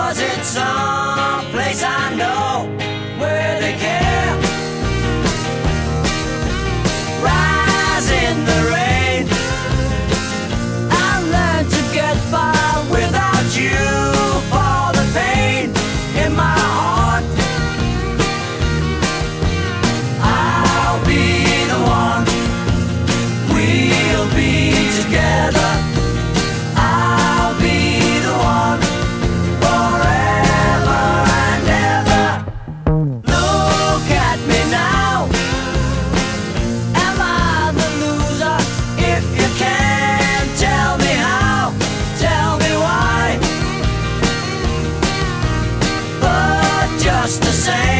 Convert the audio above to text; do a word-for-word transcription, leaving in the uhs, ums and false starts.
'cause it's some place I know where they care. Rise in the rain, I learned to get by without you. For the pain in my heart, I'll be the one. We'll be together. I'll be the one forever and ever. Look at me now. Am I the loser? If you can, tell me how, tell me why. But just the same,